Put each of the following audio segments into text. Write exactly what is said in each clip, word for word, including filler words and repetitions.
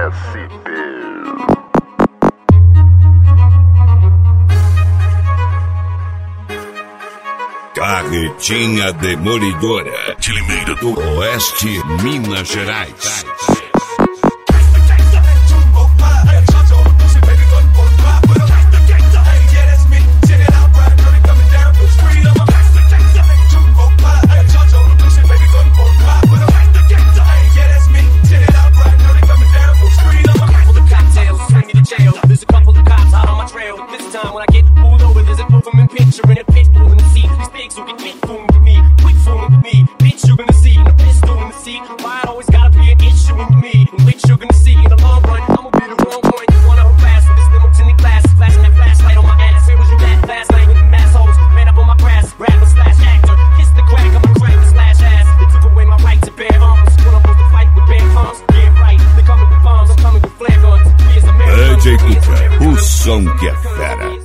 S P. Carretinha Demolidora, de Limeira do Oeste, Minas Gerais. O som que é fera.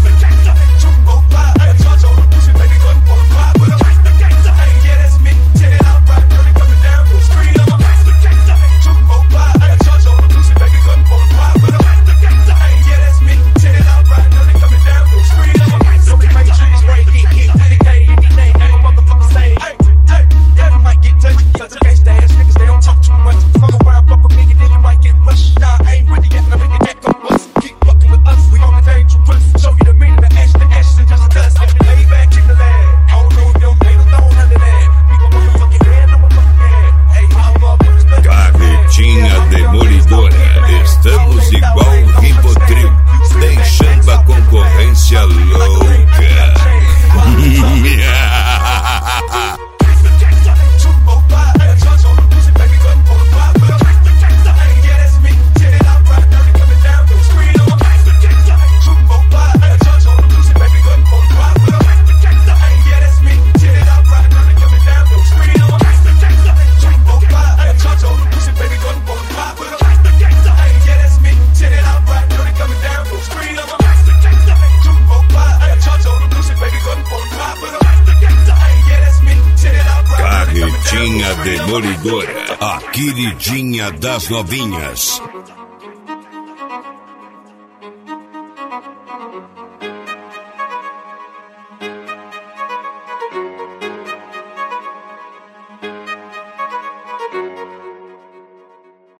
Estamos igual o Ribotril, deixando a concorrência louca. Carretinha Demolidora, a queridinha das novinhas.